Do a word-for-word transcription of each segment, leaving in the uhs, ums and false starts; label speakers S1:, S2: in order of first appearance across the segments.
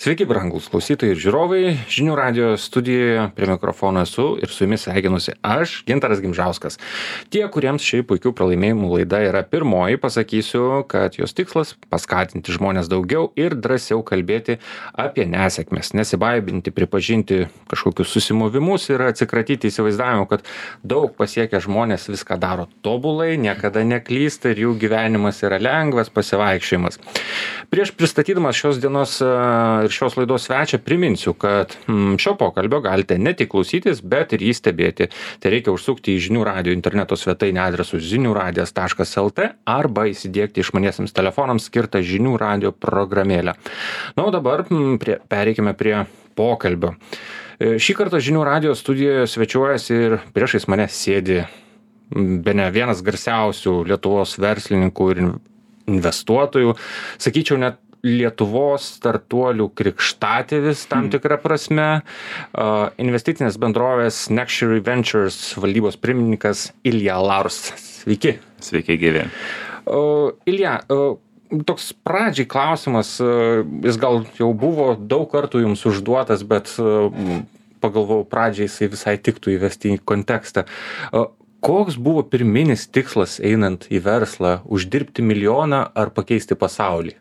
S1: Sveiki, brangus klausytojai ir žiūrovai. Žinių radijo studijoje prie mikrofono esu ir su jumis sveikinusi aš, Gintaras Gimžauskas. Tie, kuriems šiai puikių pralaimėjimų laida yra pirmoji, pasakysiu, kad jos tikslas - paskatinti žmonės daugiau ir drąsiau kalbėti apie nesėkmes, nesibaibinti, pripažinti kažkokius susimovimus ir atsikratyti įsivaizdavimo, kad daug pasiekę žmonės viską daro tobulai, niekada neklysta ir jų gyvenimas yra lengvas pasivaikščiojimas. Prieš pristatydamas šios dienos ir šios laidos svečią priminsiu, kad mm, šio pokalbio galite ne tik klausytis, bet ir jį stebėti. Tai reikia užsukti į Žinių radijo interneto svetainę adresu žiniųradijas taškas lt arba įsidiegti išmaniesiems telefonams skirtą Žinių radijo programėlę. Na, o dabar mm, prie, pereikime prie pokalbio. Šį kartą Žinių radijo studijoje svečiuojasi ir priešais mane sėdi bene vienas garsiausių Lietuvos verslininkų ir investuotojų, sakyčiau net Lietuvos startuolių krikštatėvis tam tikrą prasme, uh, investicinės bendrovės Nextory Ventures valdybos pirmininkas Ilja Laurs. Sveiki.
S2: Sveiki, gyvi.
S1: Uh, Ilja, uh, toks pradžiai klausimas, uh, jis gal jau buvo daug kartų jums užduotas, bet uh, pagalvojau, pradžiai jisai visai tiktų įvesti į kontekstą. Uh, Koks buvo pirminis tikslas einant į verslą - uždirbti milijoną ar pakeisti pasaulį?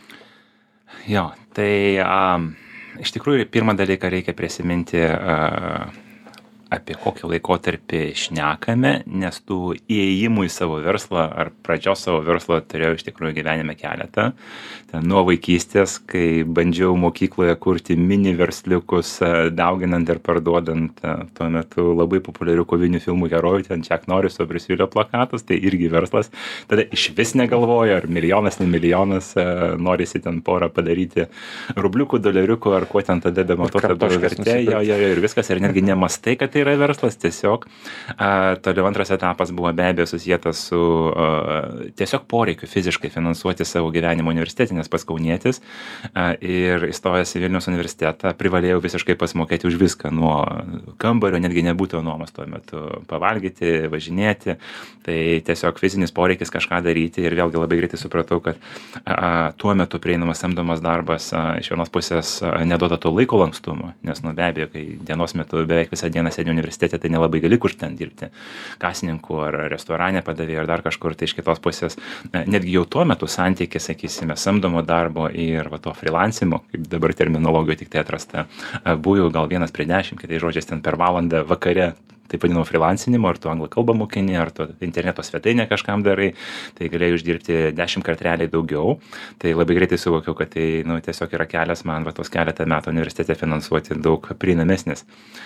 S2: Jo, tai um, iš tikrųjų pirmą dalyką reikia prisiminti, uh, apie kokį laikotarpį šnekame, nes tų įėjimų į savo verslą ar pradžios savo verslo turėjau iš tikrųjų gyvenime keletą. Ten nuo vaikystės, kai bandžiau mokykloje kurti mini versliukus, dauginant ir parduodant tuo metu labai populiarių kovinių filmų herojų, ten Chuck Norriso Briuselio plakatus, tai irgi verslas. Tada iš vis negalvoju, ar milijonas, ne milijonas, norisi ten porą padaryti rubliukų, doleriukų, ar kuo ten tada bematau, tada vertė, jo, jo, jo, ir viskas, ir netgi nemastai, kad tai yra verslas, tiesiog. A, toliau antras etapas buvo be abejo susijęs su a, tiesiog poreikiu fiziškai finansuoti savo gyvenimo universitetį, nes pats kaunietis a, ir įstojęs į Vilniaus universitetą privalėjau visiškai pasimokėti už viską, nuo kambario, netgi nebūtų nuomos tuo metu, pavalgyti, važinėti, tai tiesiog fizinis poreikis kažką daryti ir vėlgi labai greitai supratau, kad a, tuo metu prieinamas samdomas darbas a, iš vienos pusės a, neduoda to laiko lankstumo, nes nu be abejo, kai dienos metu beveik visą dieną sėdžiu universitete, tai nelabai gali kur ten dirbti, kasininkų ar restorane padavėjų ar dar kažkur, tai iš kitos pusės netgi jau tuo metu santykis, sakysime, samdomo darbo ir va to freelancimo, kaip dabar terminologijoje tik tai atrasta, buvo gal vienas prie dešimt, kitais žodžiais ten per valandą vakare, taip vadinau freelancinimo, ar tu anglų kalbą mokini, ar tu interneto svetainę kažkam darai, tai galėjai uždirbti dešimt kart realiai daugiau. Tai labai greitai suvokiau, kad tai nu, tiesiog yra kelias man va tos keletą metų universitete finansuoti daug prieinamesnis.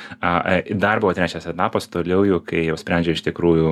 S2: Dar buvo trečias etapas, toliau jau, kai jau sprendžiau iš tikrųjų,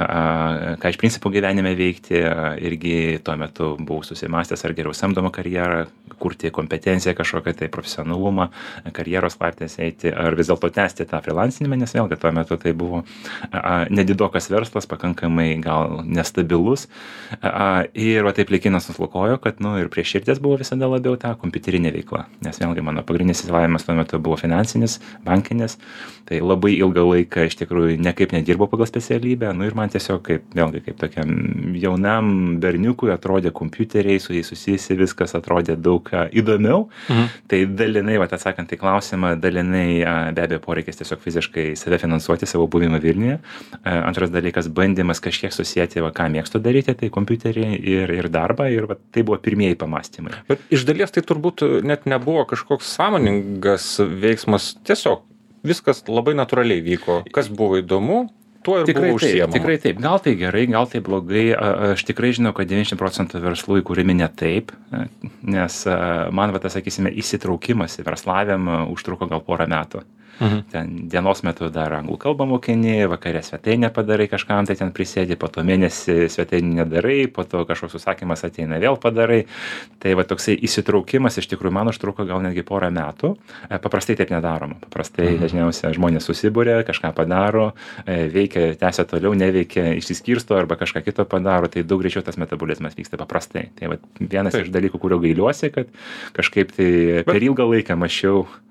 S2: a, ką iš principų gyvenime veikti, a, irgi tuo metu buvau susimastęs, ar geriau samdomą karjerą, kurti kompetenciją kažkokią, tai profesionalumą, karjeros laiptais eiti, ar vis dėlto tęsti tą freelancinimą, nes vėlgi tuo metu tai buvo a, nedidokas verslas, pakankamai gal nestabilus. A, ir va taip likinas nuslukojo, kad nu, ir prie širdies buvo visada labiau ta kompiuterinė veikla. Nes vėlgi mano pagrindinis įsilavinimas tuo metu buvo finansinis, bankinis. Tai labai ilgą laiką iš tikrųjų nekaip nedirbau pagal specialybę. Nu, ir man tiesiog kaip, vėlgi, kaip tokiam jaunam berniukui atrodė kompiuteriai, su jais susijusi viskas atrodė daug a, įdomiau. Mhm. Tai dalinai, va atsakant į klausimą, dalinai a, be abejo poreikis tiesiog fiziškai save finansuoti savo buvimą Vilniuje. Antras dalykas, bandymas kažkiek susijęti, va, ką mėgstu daryti, tai kompiuterį ir, ir darbą, ir va, tai buvo pirmieji pamastymai.
S1: Bet iš dalies tai turbūt net nebuvo kažkoks sąmoningas veiksmas, tiesiog viskas labai natūraliai vyko. Kas buvo įdomu, tuo ir
S2: tikrai
S1: buvo užsiemama.
S2: Tikrai taip. Gal tai gerai, gal tai blogai. Aš tikrai žinau, kad devyniasdešimt procentų verslų įkūrimi ne taip, nes man, va, tas, sakysime, įsitraukimas į verslavimą užtruko gal porą metų. Mhm. Ten dienos metu dar anglų kalbą mokini, vakarė svetainę padarai kažkam, tai ten prisėdi, po to mėnesį svetainį nedarai, po to kažkoks užsakymas ateina, vėl padarai. Tai va toksai įsitraukimas iš tikrųjų man užtruko gal netgi porą metų. Paprastai taip nedaroma. Paprastai mhm. dažniausiai žmonės susibūrė, kažką padaro, veikia, tęsia toliau, neveikia, išsiskirsto arba kažką kito padaro, tai daug greičiau tas metabolizmas vyksta paprastai. Tai va vienas taip. Iš dalykų, kurio gailiuosi, kad kažkaip tai per ilgą laiką mačiau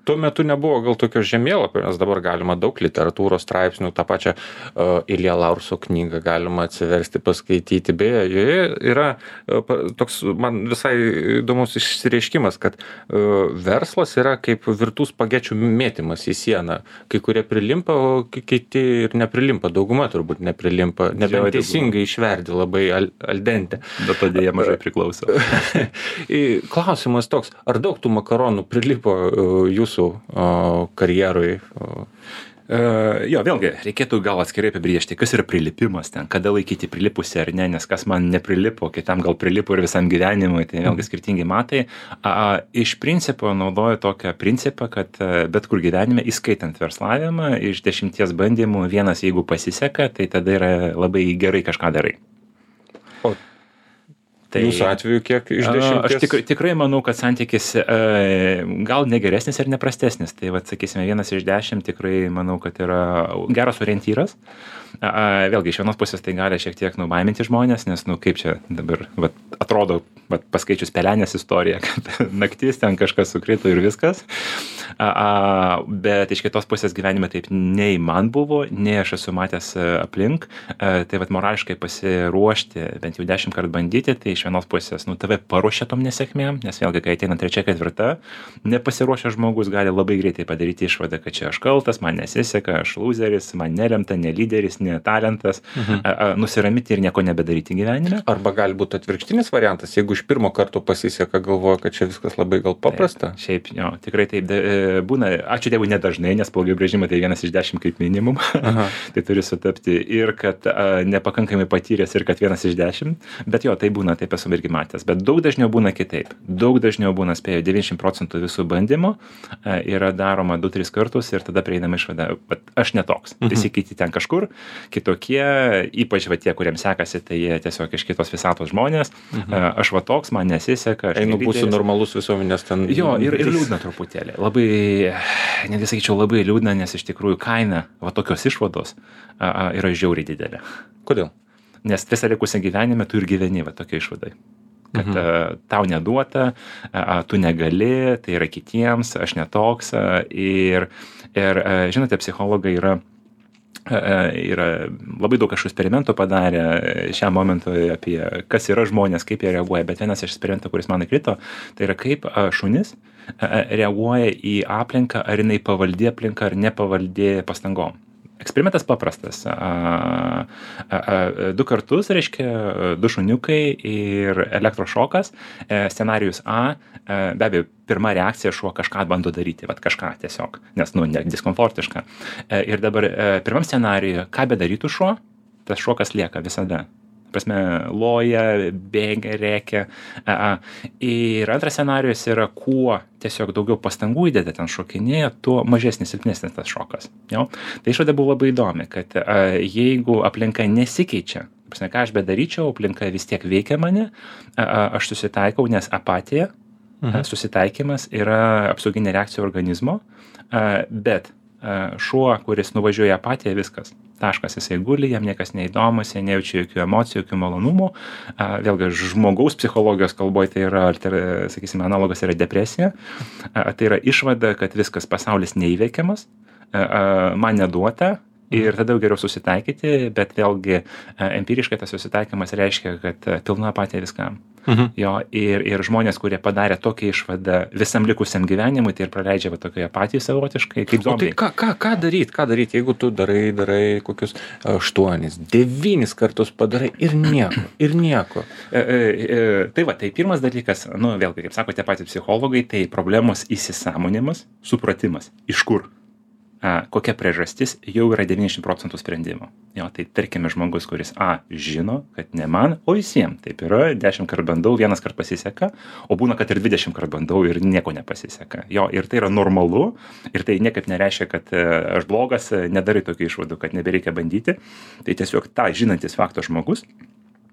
S1: tuo metu nebuvo gal tokio žemėlapio, nes dabar galima daug literatūros straipsnių, tą pačią uh, Ilja Laurso knygą galima atsiversti, paskaityti. Beje, joje yra uh, toks man visai įdomus išsireiškimas, kad uh, verslas yra kaip virtų spagečių mėtymas į sieną. Kai kurie prilimpa, o kiti ir neprilimpa. Dauguma turbūt neprilimpa, nebent teisingai išverdi labai al, al dente.
S2: Bet to dėja mažai priklauso.
S1: Klausimas toks, ar daug tų makaronų prilipo uh, jūsų uh, karjerui? Uh.
S2: Uh, jo, vėlgi, reikėtų gal atskirai apibriežti, kas yra prilipimas ten, kada laikyti prilipusi ar ne, nes kas man neprilipo, kitam gal prilipo ir visam gyvenimui, tai vėlgi skirtingi matai. Uh, iš principo naudoju tokią principą, kad uh, bet kur gyvenime, įskaitant verslavimą, iš dešimties bandymų vienas, jeigu pasiseka, tai tada yra labai gerai kažką darai.
S1: O tai jūsų atveju kiek iš dešimties?
S2: Aš tikrai, tikrai manau, kad santykis e, gal negeresnis ir neprastesnis. Tai, vat, sakysime, vienas iš dešimt tikrai manau, kad yra geras orientyras. A, a, vėlgi, iš vienos pusės tai gali šiek tiek nubaiminti žmonės, nes, nu, kaip čia dabar vat, atrodo, vat, paskaičius Pelenės istoriją, kad naktis ten kažkas sukrito ir viskas. A, a, bet iš kitos pusės gyvenime taip nei man buvo, nei aš esu matęs aplink. A, tai vat, morališkai pasiruošti, bent jau dešimt kart bandyti, tai iš vienos pusės, nu, tave paruošia tom nesėkmėm, nes vėlgi, kai ateina trečia, ketvirta, nepasiruošęs žmogus gali labai greitai padaryti išvadą, kad čia aš kaltas, man nesiseka, aš loseris, man nelemta, ne lyderis, ne talentas, mhm. a, a, nusiramyti ir nieko nebedaryti gyvenime.
S1: Arba gali būti atvirkštinis variantas, jeigu iš pirmo karto pasiseka, galvoja, kad čia viskas labai gal paprasta.
S2: Taip, šiaip, jo, tikrai taip de, būna, ačiū Dievui nedažnai, nes pagal brėžimą tai vienas iš dešimt kaip minimum, tai turi sutapti ir kad a, nepakankamai patyręs ir kad vienas iš dešimt, bet jo, tai būna, taip esu irgi matęs, bet daug dažniau būna kitaip. Daug dažniau būna, spėju, devyniasdešimt procentų visų bandymų a, yra daroma du tris kartus ir tada prieinama išvada, bet aš netoks. Mhm. Pasikeiti ten kažkur, kitokie, ypač va tie, kuriems sekasi, tai jie tiesiog iš kitos visatos žmonės. Mhm. A, aš va toks, man nesiseka.
S1: Einu, būsiu normalus visuomenės ten.
S2: Jo, ir, ir liūdna truputėlį. Labai, netgi sakyčiau, labai liūdna, nes iš tikrųjų kaina va tokios išvados a, a, yra žiauriai didelė.
S1: Kodėl?
S2: Nes visą likusį gyvenime tu ir gyveni va tokia išvadai. Kad mhm. a, tau neduota, a, tu negali, tai yra kitiems, aš netoks. A, ir, ir a, žinote, psichologai yra, a, yra labai daug kažkokių eksperimentų padarę šiam momentui apie kas yra žmonės, kaip jie reaguoja. Bet vienas iš eksperimentų, kuris man įkrito, tai yra kaip a, šunis a, reaguoja į aplinką, ar jinai pavaldi aplinką, ar nepavaldi pastangom. Eksperimentas paprastas. A, a, a, du kartus, reiškia, du šuniukai ir elektrošokas. E, scenarijus A, e, be abejo, pirma reakcija šuo kažką bando daryti, vat kažką tiesiog, nes, nu, ne, diskomfortiška. E, ir dabar e, pirmam scenarijuje, ką bedarytų šuo, tas šokas lieka visada. Prasme, loja, bėgia, rėkia. A, a. Ir antras scenarijus yra, kuo tiesiog daugiau pastangų įdeda ten šokinėje, tuo mažesnis, silpnesnis tas šokas. Jo? Tai išvada buvo labai įdomi, kad a, jeigu aplinka nesikeičia, prasme, ką aš bedaryčiau, aplinka vis tiek veikia mane, a, a, aš susitaikau, nes apatija, mhm. a, susitaikymas yra apsauginė reakcija organizmo, a, bet a, šuo, kuris nuvažiuoja apatiją, viskas. Taškas, jisai guli, jam niekas neįdomus, jie nejaučia jokių emocijų, jokių malonumų. A, vėlgi, žmogaus psichologijos kalboje tai yra, alter, sakysime, analogas yra depresija. A, tai yra išvada, kad viskas pasaulis neįveikiamas, a, a, man neduota ir tada geriau susitaikyti, bet vėlgi a, empiriškai tas susitaikymas reiškia, kad a, pilna apatija viskam. Mhm. Jo, ir, ir žmonės, kurie padarė tokią išvadą visam likusiam gyvenimui, tai ir praleidžia va tokioje apatijoje savotiškai, kaip zombiai.
S1: O tai ką, ką, ką daryt, ką daryt, jeigu tu darai, darai kokius aštuonis, devynis kartus padarai ir nieko, ir nieko.
S2: E, e, e, tai va, tai pirmas dalykas, nu vėlgi, kaip sakote patys psichologai, tai problemos įsisąmonimas, supratimas, iš kur. A, kokia priežastis jau yra devyniasdešimt procentų sprendimo. Jo, tai tarkime žmogus, kuris A žino, kad ne man, o visiems. Taip yra, dešimt kart bandau, vienas kart pasiseka, o būna, kad ir dvidešimt kart bandau ir nieko nepasiseka. Jo, ir tai yra normalu, ir tai niekaip nereiškia, kad e, aš blogas, nedarai tokių išvadų, kad nebereikia bandyti. Tai tiesiog tą žinantis fakto žmogus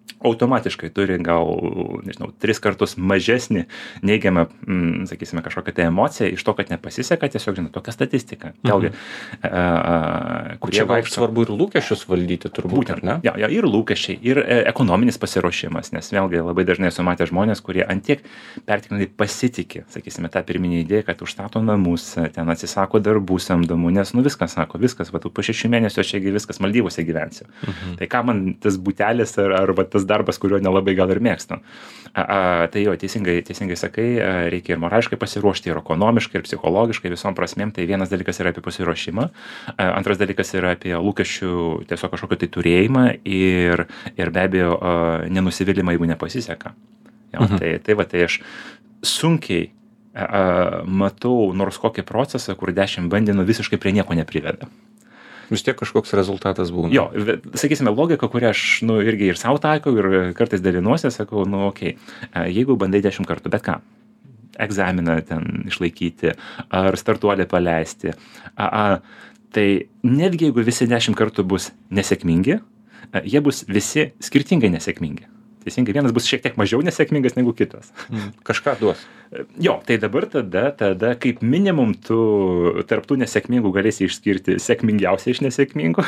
S2: automatiškai turi gal, nežinau, tris kartus mažesnį neigiamą, mm, sakysime, kažkokią tai emociją iš to, kad nepasiseka, tiesiog, žinai, tokia statistika. Vėlgi,
S1: mhm.
S2: a, a,
S1: kurie čia vaikšto... svarbu ir lūkesčius valdyti turbūt,
S2: būtent,
S1: ne?
S2: Ja, ja, ir lūkesčiai, ir e, ekonominis pasiruošimas, nes vėlgi labai dažnai esu matę žmonės, kurie antiek pertikrinai pasitikė, sakysime, tą pirminį idėją, kad užstato namus, ten atsisako darbų samdomų, nes, nu, viskas sako, viskas, va, tu po šešių mėnesių aš čia viskas Maldyvose gyvensiu. Mhm. Tai ką man tas butelis ar, arba tas darbas, kurio nelabai gal ir mėgstu. A, a, tai jo, teisingai, teisingai sakai, a, reikia ir morališkai pasiruošti, ir ekonomiškai, ir psichologiškai, visom prasmėm. Tai vienas dalykas yra apie pasiruošimą, a, antras dalykas yra apie lūkesčių tiesiog kažkokio tai turėjimą ir, ir be abejo a, nenusivylimą, jeigu nepasiseka. Jo, mhm. tai, tai va, tai aš sunkiai a, a, matau nors kokį procesą, kur dešimt bandymų visiškai prie nieko nepriveda.
S1: Vis tiek kažkoks rezultatas būna.
S2: Jo, sakysime, logika, kurią aš, nu, irgi ir savo taikau, ir kartais dalinuosi, sakau, nu, okei, okay, jeigu bandai dešimt kartų, bet ką, egzaminą ten išlaikyti, ar startuolį paleisti, a, a, tai netgi jeigu visi dešimt kartų bus nesėkmingi, a, jie bus visi skirtingai nesėkmingi. Teisingai, vienas bus šiek tiek mažiau nesėkmingas negu kitas.
S1: Mm. Kažką duos.
S2: Jo, tai dabar tada, tada kaip minimum tu tarptų nesėkmingų galėsi išskirti sėkmingiausiai iš nesėkmingų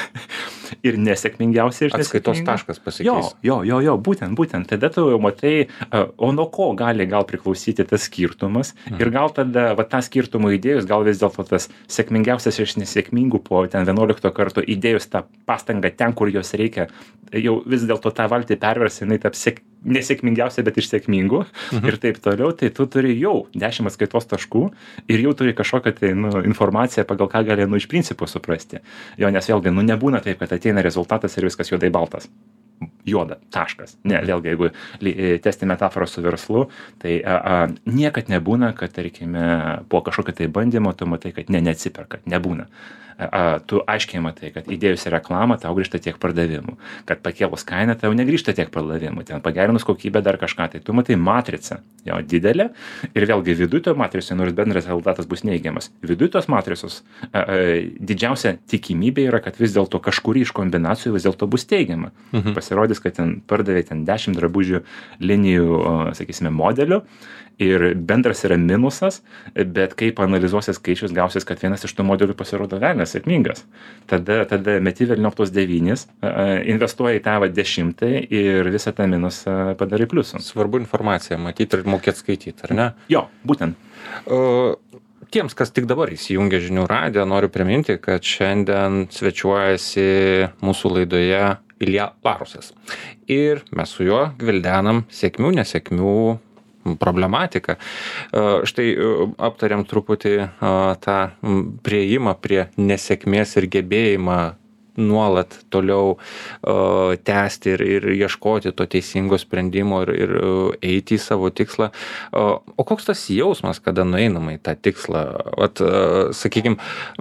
S2: ir nesėkmingiausiai iš nesėkmingų.
S1: Atskaitos taškas pasikeis.
S2: Jo, jo, jo, jo, būtent, būtent. Tada tu jau matai, o nuo ko gali gal priklausyti tas skirtumas mhm. ir gal tada, va, tą skirtumą įdėjus, gal vis dėlto tas sėkmingiausias iš nesėkmingų po ten vienuolikto karto įdėjus tą pastangą ten, kur jos reikia, jau vis dėlto tą valtį perversi, jinai taps sėk, nesėkmingiausia, bet iš sėkmingų mhm. ir taip toliau, tai tu turi jau dešimt atskaitos taškų ir jau turi kažkokią tai, nu, informaciją, pagal ką gali, nu, iš principo suprasti. Jo, nes vėlgi, nu, nebūna taip, kad ateina rezultatas ir viskas juodai baltas. Juoda, taškas. Ne, vėlgi, jeigu tęsti metaforą su verslu, tai a, a, niekad nebūna, kad, tarkime, po kažkokio tai bandymo tu matai, kad ne, neatsiperka. Nebūna. A, a, tu aiškiai matai, kad įdėjus į reklamą tau grįžta tiek pardavimų, kad pakėlus kainą tau negrįžta tiek pardavimų, ten pagerinus kokybę dar kažką, tai tu matai matricą, jo, didelė, ir vėlgi viduj to matricoje, nors bendras rezultatas bus neigiamas, viduj tos matricos a, a, didžiausia tikimybė yra, kad vis dėlto kažkuri iš kombinacijų vis dėlto bus teigiama. Mhm. Pasirodys, kad ten pardavė ten dešimt drabužių linijų, sakysime, modelių ir bendras yra minusas, bet kaip analizuosi skaičius, gausis, kad vienas iš tų modelių pasirodo velnias sėkmingas. Tada, tada meti velniop tos devynis, investuoji į tą va dešimtą ir visą tą minusą padarai pliusų.
S1: Svarbu informaciją matyti ir mokėti skaityti, ar ne?
S2: Jo, būtent.
S1: Uh... Tiems, kas tik dabar įsijungia Žinių radiją, noriu priminti, kad šiandien svečiuojasi mūsų laidoje Ilja Larusas. Ir mes su juo gvildenam sėkmių, nesėkmių problematiką. Štai aptariam truputį tą prieimą prie nesėkmės ir gebėjimą nuolat toliau uh, tęsti ir, ir ieškoti to teisingo sprendimo ir, ir uh, eiti į savo tikslą. Uh, o koks tas jausmas, kada nueinama į tą tikslą? Vat, uh, sakykime,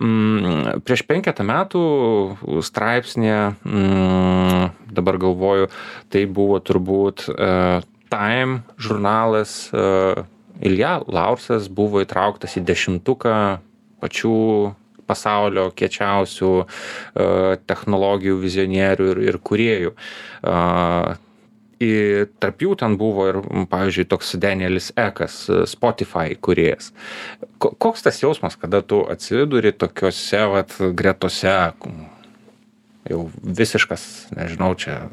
S1: mm, prieš penketą metų straipsnė, mm, dabar galvoju, tai buvo turbūt uh, Time žurnalas, uh, Ilja Larusas buvo įtrauktas į dešimtuką pačių pasaulio kiečiausių uh, technologijų vizionierių ir, ir kūrėjų. Uh, ir tarp jų ten buvo ir, pavyzdžiui, toks Danielis Ekas, Spotify kūrėjas. K- koks tas jausmas, kada tu atsiduri tokiuose vat, gretose, jau visiškas, nežinau, čia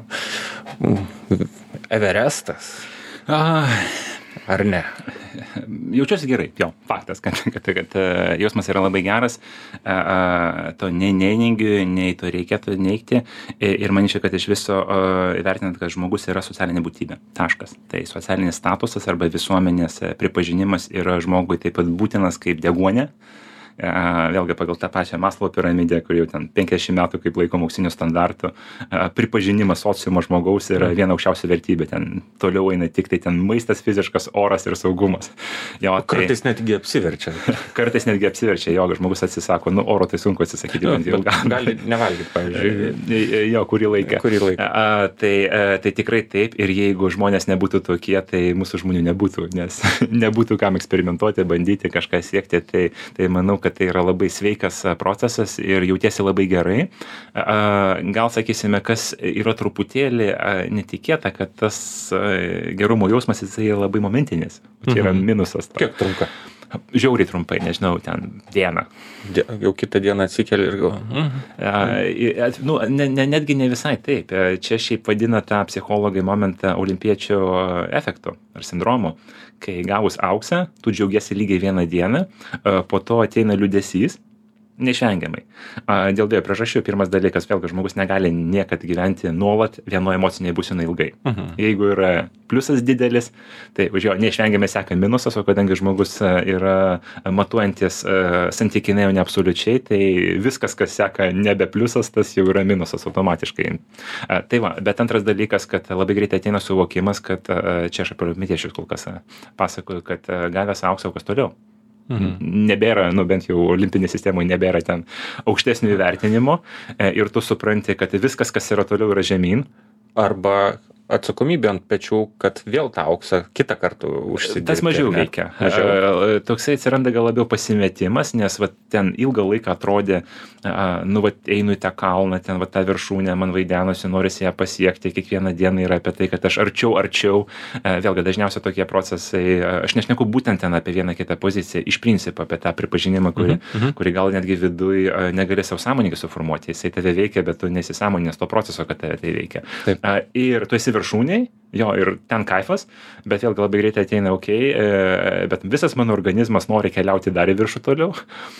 S1: Everestas?
S2: Ah.
S1: Ar ne?
S2: Jaučiuosi gerai, jo, faktas, kad, kad, kad jausmas yra labai geras, a, a, to nei neigiu, nei to reikėtų neigti ir manyčiau, kad iš viso a, įvertinant, kad žmogus yra socialinė būtybė, taškas. Tai socialinis statusas arba visuomenės pripažinimas yra žmogui taip pat būtinas kaip deguonė. Vėlgi pagal tą pačią Maslovo piramidę, kur jau ten penkiasdešimt metų kaip laikom auksinių standartų, pripažinimas sociumo žmogaus yra viena aukščiausia vertybė. Ten toliau eina tik tai ten maistas, fiziškas oras ir saugumas. Jo,
S1: kartais
S2: tai,
S1: netgi apsiverčia.
S2: Kartais netgi apsiverčia, jo, žmogus atsisako, nu oro tai sunku atsisakyti.
S1: Jo, jau, gal, gali nevalgyti, pavyzdžiui.
S2: Jo, kurį laiką.
S1: Kurį laiką.
S2: A, tai, a, tai tikrai taip, ir jeigu žmonės nebūtų tokie, tai mūsų žmonių nebūtų, nes nebūtų kam eksperimentuoti, bandyti kažką siekti, tai, tai manau, kad kad tai yra labai sveikas procesas ir jautiesi labai gerai. Gal sakysime, kas yra truputėlį netikėta, kad tas gerumo jausmas jisai yra labai momentinis. Čia yra minusas.
S1: Kiek trunka?
S2: Žiauriai trumpai, nežinau, ten dieną.
S1: Jau kitą dieną atsikeli ir galvoju.
S2: Mhm. Nu, ne, ne, netgi ne visai taip. Čia šiaip vadina tą psichologai momentą olimpiečio efektu ar sindromu. Kai gavus auksą, tu džiaugiesi lygiai vieną dieną, po to ateina liūdesys. Neišvengiamai. Dėl dviejų priežasčių. Pirmas dalykas, vėlgi, žmogus negali niekad gyventi nuolat vienoje emocinėje būsenoje ilgai.
S1: Mhm.
S2: Jeigu yra pliusas didelis, tai už jo neišvengiamai seka minusas, o kadangi žmogus yra matuojantis santykinai, o ne absoliučiai, tai viskas, kas seka nebe pliusas, tas jau yra minusas automatiškai. Tai va, bet antras dalykas, kad labai greitai ateina suvokimas, kad čia aš apie olimpiečius kol kas pasakoju, kad gavęs auksą, kas toliau. Mhm. Nebėra, nu bent jau olimpinė sistemoje nebėra ten aukštesnio įvertinimo ir tu supranti, kad viskas, kas yra toliau, yra žemyn.
S1: Arba atsakomybė ant pečių, kad vėl tą auksą kitą kartą užsidirbti.
S2: Tas mažiau veikia. Mažiau. Toksai atsiranda gal labiau pasimetimas, nes va, ten ilgą laiką atrodė, nu, va, einu į tą kalną, ten va, tą viršūnę, man vaidenosi, norisi ją pasiekti, kiekvieną dieną yra apie tai, kad aš arčiau, arčiau. Vėlgi, dažniausiai tokie procesai, aš nešneku būtent ten apie vieną kitą poziciją, iš principo apie tą pripažinimą, kurį, mhm. kurį gal netgi viduj negali savo sąmoningai suformuoti. Jisai tave veikia, bet tu nesisąmoninęs to proceso, kad tave tai veikia.
S1: Taip.
S2: Ir tu esi viršūniai, jo, ir ten kaifas, bet vėlgi labai greitai ateina ok, bet visas mano organizmas nori keliauti dar į viršų toliau,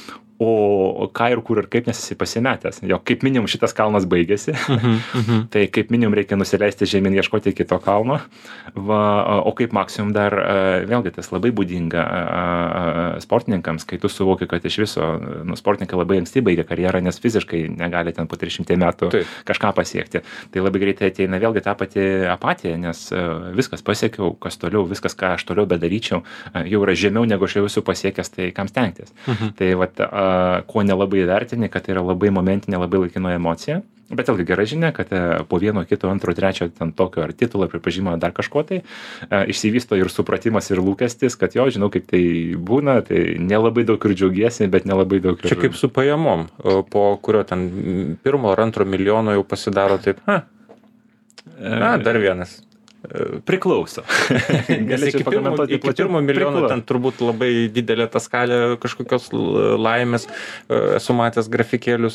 S2: o ką ir kur ir kaip, nes esi pasimetęs. Jo, kaip minimum šitas kalnas baigėsi,
S1: Mhm, mhm.
S2: tai kaip minimum reikia nusileisti žemyn ieškoti kito kalno, va, o kaip maksimum dar, vėlgi tas labai būdinga sportininkams, kai tu suvoki, kad iš viso nu, sportininkai labai anksti baigia karjerą, nes fiziškai negali ten po tris šimtus metų
S1: Taip.
S2: kažką pasiekti. Tai labai greitai ateina vėlgi ta pati apatija, nes viskas pasiekiau, kas toliau, viskas, ką aš toliau bedaryčiau, jau yra žemiau, negu aš jau esu pasiekęs, tai kam stengtis.
S1: Mhm.
S2: Tai vat, ko nelabai vertini, kad tai yra labai momentinė, labai laikino emocija. Bet vėlgi gera žinia, kad po vieno, kito, antro, trečio ten tokio ar titulo pripažimo dar kažko tai išsivysto ir supratimas ir lūkestis, kad jo, žinau, kaip tai būna, tai nelabai daug ir džiaugiesi, bet nelabai daug ir...
S1: Čia kaip su pajamom, po kurio ten pirmo ar antro milijono jau pasidaro taip, ha, na, dar vienas.
S2: Priklauso.
S1: Nes iki pirmo, iki pirmo milijono ten turbūt labai didelė ta skalė kažkokios laimės, esu matęs grafikėlius,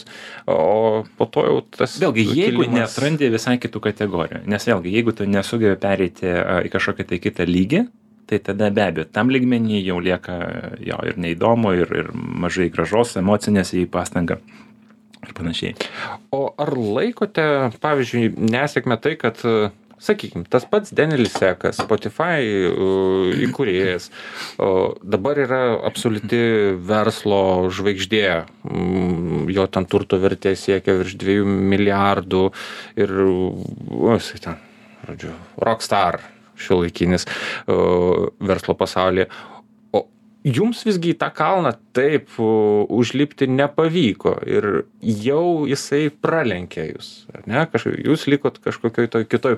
S1: o po to jau tas...
S2: Vėlgi, jeigu
S1: kilimas...
S2: neatrandi visai kitų kategorijų, nes vėlgi, jeigu tu nesugebi pereiti į kažkokią tai kitą lygį, tai tada be abejo, tam lygmenį jau lieka jo ir neįdomu, ir, ir mažai gražos, emocinės į pastangą. Ir panašiai.
S1: O ar laikote, pavyzdžiui, nesėkmę tai, kad sakykim, tas pats Denielis Ekas, Spotify uh, įkūrėjas, uh, dabar yra absoliuti verslo žvaigždė, mm, jo ten turto vertė siekia virš dviejų milijardų ir, o, jisai ten, žodžiu, rockstar šiuolaikinis uh, verslo pasaulyje. Jums visgi į tą kalną taip užlipti nepavyko ir jau jisai pralenkė jūs, ar ne? Kažkaip, jūs likot kažkokioj toj kitoj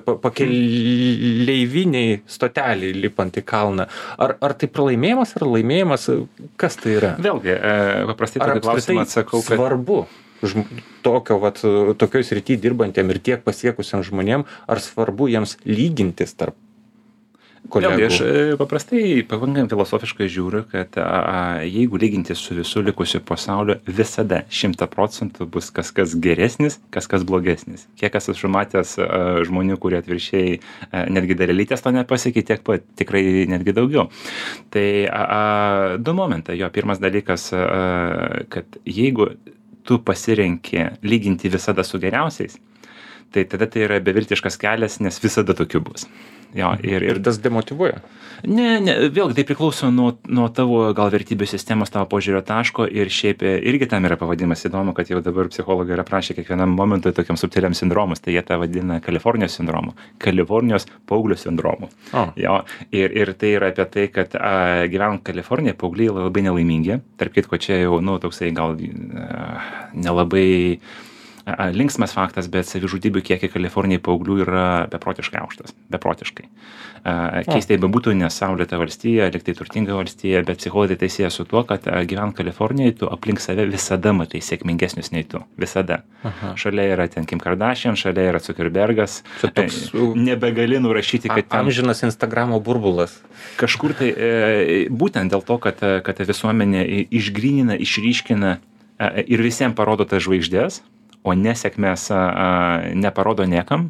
S1: pakeleiviniai stoteliai lipant į kalną. Ar, ar tai pralaimėjimas ar laimėjimas? Kas tai yra?
S2: Vėlgi, paprastai tokį klausimą atsakau, kad...
S1: Svarbu žm... tokio, vat, tokioj srity dirbantiem ir tiek pasiekusiam žmonėm, ar svarbu jiems lygintis tarp kolegų?
S2: Vėlgi, aš paprastai pakankamai filosofiškai žiūriu, kad a, jeigu lyginti su visų likusiu pasauliu, visada šimta procentų bus kas kas geresnis, kas kas blogesnis. Kiek esu matęs a, žmonių, kurie atviršiai a, netgi dalelytės to nepasiekė, tiek pat tikrai netgi daugiau. Tai a, a, du momentai. Jo, pirmas dalykas, a, kad jeigu tu pasirenki lyginti visada su geriausiais, tai tada tai yra beviltiškas kelias, nes visada tokių bus. Jo, ir, ir...
S1: ir tas demotyvuoja?
S2: Ne, ne, vėlgi tai priklauso nuo, nuo tavo gal vertybių sistemos, tavo požiūrio taško ir šiaip irgi tam yra pavadimas įdomu, kad jau dabar psichologai yra prašę kiekvienam momentui tokiam subtiliam sindromus, tai jie tą vadina Kalifornijos sindromu, Kalifornijos paauglio sindromu.
S1: Oh.
S2: Jo, ir, ir tai yra apie tai, kad a, gyvenant Kalifornijoje, paaugliai labai nelaimingi, tarp kitko čia jau, nu, toksai gal a, nelabai linksmas faktas, bet savižudybių kiekį Kalifornijai paauglių yra beprotiškai aukštas. Beprotiškai. Keistai bebūtų, nes saulėta valstija, liktai turtinga valstija, bet psichologai tai sieja su tuo, kad gyvent Kalifornijai, tu aplink save visada matai sėkmingesnius nei tu. Visada. Aha. Šalia yra ten Kim Kardashian, šalia yra Zuckerbergas. Čia toks nebegali nurašyti, kad ten...
S1: Amžinas Instagramo burbulas.
S2: Kažkur tai būtent dėl to, kad, kad visuomenė išgrynina, išryškina ir visiems parodo tas žvaigždės, o nesėkmės neparodo niekam.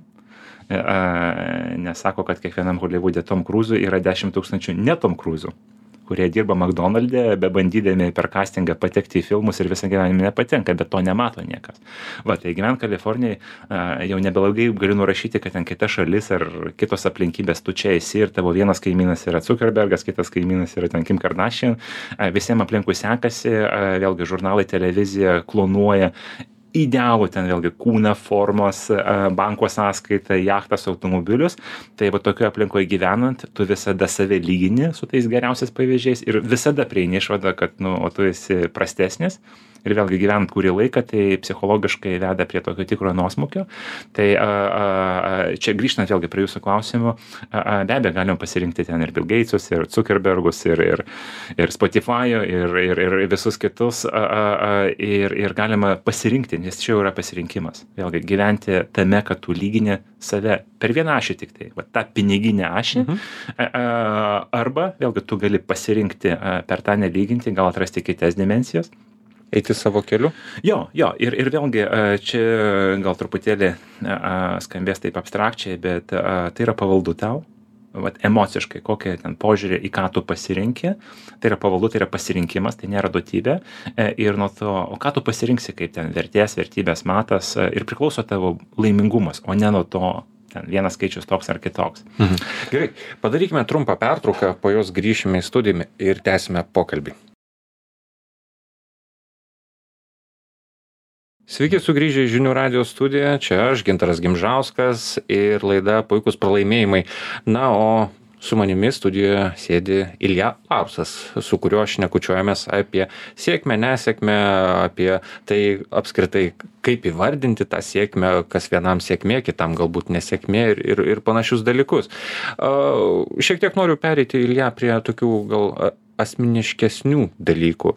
S2: Nes sako, kad kiekvienam Hollywoode Tom Cruise'ui yra dešimt tūkstančių ne Tom Cruise'ų, kurie dirba McDonald'e, be bandydami per castingą patekti į filmus ir visą gyvenimą nepatenka, bet to nemato niekas. Va, tai gyvent Kalifornijai jau nebelaugai galiu nurašyti, kad ten kita šalis ar kitos aplinkybės tu čia esi ir tavo vienas kaimynas yra Zuckerbergas, kitas kaimynas yra ten Kim Kardashian, visiems aplinkui sekasi, vėlgi žurnalai, televizija klonuoja idealų ten vėlgi kūną, formos, banko sąskaitą, jachtas, automobilius. Tai va tokio aplinkoje gyvenant, tu visada save lygini su tais geriausiais pavyzdžiais ir visada prieini išvadą, kad nu, o tu esi prastesnis. Ir vėlgi gyvent kurį laiką, tai psichologiškai veda prie tokio tikro nuosmukio. Tai a, a, čia grįžtant vėlgi prie jūsų klausimų, a, a, be abejo galim pasirinkti ten ir Bill Gatesus, ir Zuckerbergus, ir, ir, ir Spotify, ir, ir, ir visus kitus. A, a, a, ir, ir galima pasirinkti, nes čia jau yra pasirinkimas. Vėlgi gyventi tame, kad tu lygini save per vieną ašį tik tai, va, tą piniginę ašį. Mhm. A, a, arba vėlgi tu gali pasirinkti a, per tą nelyginti, gal atrasti kitas dimensijas.
S1: Eiti savo keliu?
S2: Jo, jo, ir, ir vėlgi čia gal truputėlį skambės taip abstrakčiai, bet tai yra pavaldu tau, vat, emociškai, kokie ten požiūrį, į ką tu pasirinki, tai yra pavaldu, tai yra pasirinkimas, tai nėra duotybė, ir nuo to, o ką tu pasirinksi, kaip ten vertės, vertybės matas, ir priklauso tavo laimingumas, o ne nuo to, ten vienas skaičius toks ar kitoks.
S1: Mhm. Gerai, padarykime trumpą pertrauką, po jos grįšime į studiją ir tęsime pokalbį. Sveiki sugrįžę į Žinių radijo studiją, čia aš, Gintaras Gimžauskas ir laida Puikūs pralaimėjimai. Na, o su manimi studijoje sėdi Ilja Laursas, su kuriuo šnekučiuojamės apie sėkmę, nesėkmę, apie tai apskritai, kaip įvardinti tą sėkmę, kas vienam sėkmė, kitam galbūt nesėkmė ir, ir, ir panašius dalykus. Uh, šiek tiek noriu pereiti, Ilja, prie tokių gal asmeniškesnių dalykų.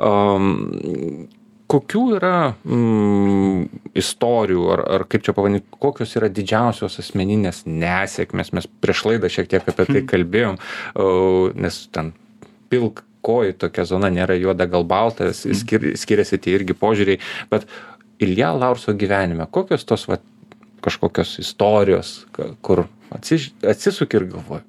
S1: Um, Kokių yra mm, istorijų, ar, ar kaip čia pavadinti, kokios yra didžiausios asmeninės nesėkmės? Mes prieš laidą šiek tiek apie tai kalbėjom, nes ten pilkoji tokia zona nėra juoda gal balta, skir, skiriasi tie irgi požiūriai, bet Ilja Laurso gyvenime, kokios tos va, kažkokios istorijos, kur atsiž, atsisuki ir galvoji?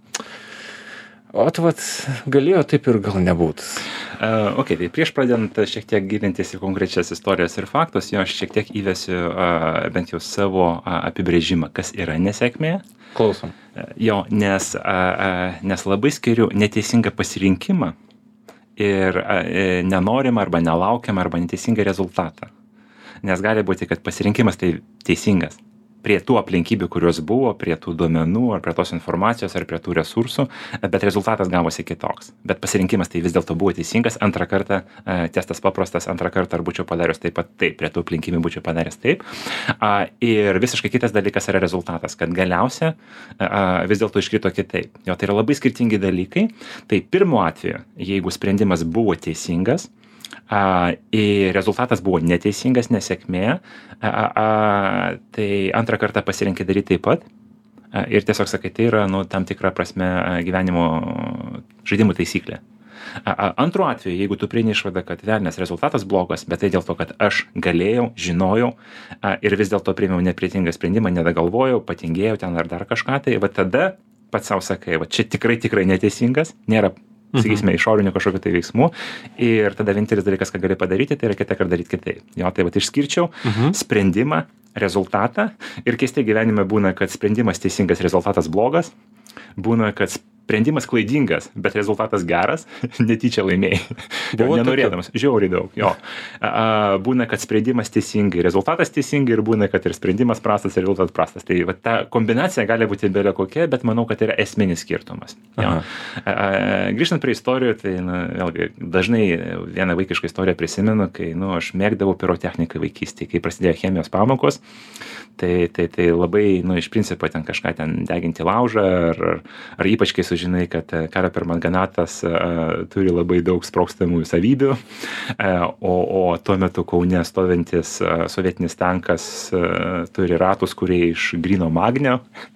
S1: O vat, galėjo taip ir gal nebūt.
S2: Uh, ok, tai prieš pradedant šiek tiek gilintis į konkrečias istorijas ir faktus, jo aš šiek tiek įvesiu uh, bent jau savo uh, apibrėžimą, kas yra nesėkmė.
S1: Klausom.
S2: Uh, jo, nes, uh, uh, nes labai skiriu neteisingą pasirinkimą ir uh, nenorimą arba nelaukiamą arba neteisingą rezultatą. Nes gali būti, kad pasirinkimas tai teisingas. Prie tų aplinkybių, kurios buvo, prie tų duomenų, ar prie tos informacijos, ar prie tų resursų, bet rezultatas gavosi kitoks. Bet pasirinkimas tai vis dėlto buvo teisingas, antrą kartą testas paprastas, antrą kartą ar būčiau padaręs taip pat taip, prie tų aplinkybių būčiau padaręs taip. Ir visiškai kitas dalykas yra rezultatas, kad galiausia vis dėlto iškrito kitaip. Jo, tai yra labai skirtingi dalykai. Tai pirmu atveju, jeigu sprendimas buvo teisingas, A, ir rezultatas buvo neteisingas, nesėkmė, a, a, tai antrą kartą pasirinkai daryti taip pat a, ir tiesiog sakai, tai yra nu, tam tikra prasme gyvenimo žaidimų taisyklė. A, a, antru atveju, jeigu tu prieini išvadą, kad velnės rezultatas blogas, bet tai dėl to, kad aš galėjau, žinojau a, ir vis dėlto priėmiau nepritingą sprendimą, nedagalvojau, patingėjau ten ar dar kažką, tai va tada pats savo sakai, va čia tikrai, tikrai neteisingas, nėra sakysime, išorinių kažkokių tai veiksmų ir tada vienintelis dalykas, ką gali padaryti, tai yra kitą kartą daryti kitaip. Jo, tai vat išskirčiau uh-huh. sprendimą rezultatą ir keistai gyvenime būna, kad sprendimas teisingas, rezultatas blogas, būna, kad sprendimas klaidingas, bet rezultatas geras, netyčia laimėjai.
S1: Buvo
S2: nenorėdamas, žiauriai daug, jo. A, būna, kad sprendimas teisingai, rezultatas teisingai ir būna, kad ir sprendimas prastas, ir rezultatas prastas. Tai va, ta kombinacija gali būti belė kokia, bet manau, kad yra esminis skirtumas. Jo. A, a, grįžtant prie istorijų, tai na, vėlgi, dažnai vieną vaikišką istoriją prisimenu, kai nu, aš mėgdavau pirotechniką vaikystėje, kai prasidėjo chemijos pamokos. Tai, tai, tai labai, nu, iš principo ten kažką ten deginti laužą, ar, ar, ar ypač kai sužinai, kad kario permanganatas a, turi labai daug sprogstamųjų savybių, a, o, o tuo metu Kaune stovintis a, sovietinis tankas a, turi ratus, kurie iš gryno magnio,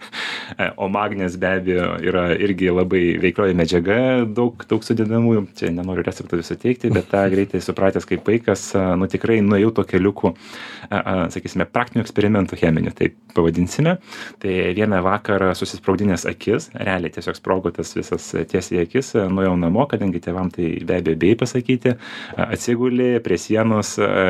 S2: a, o magnis be abejo yra irgi labai veiklioji medžiaga, daug, daug sudedamųjų, čia nenoriu receptų visų teikti, bet tą greitai supratęs kaip vaikas, a, nu tikrai nuėjau to keliuku, a, a, sakysime, praktinių eksperimentų chemijos. Taip pavadinsime. Tai vieną vakarą susisprogdinęs akis, realiai tiesiog sprogo tas visas tiesiai akis, nuėjau namo, kadangi tėvam tai be abejo bei pasakyti, atsigulė prie sienos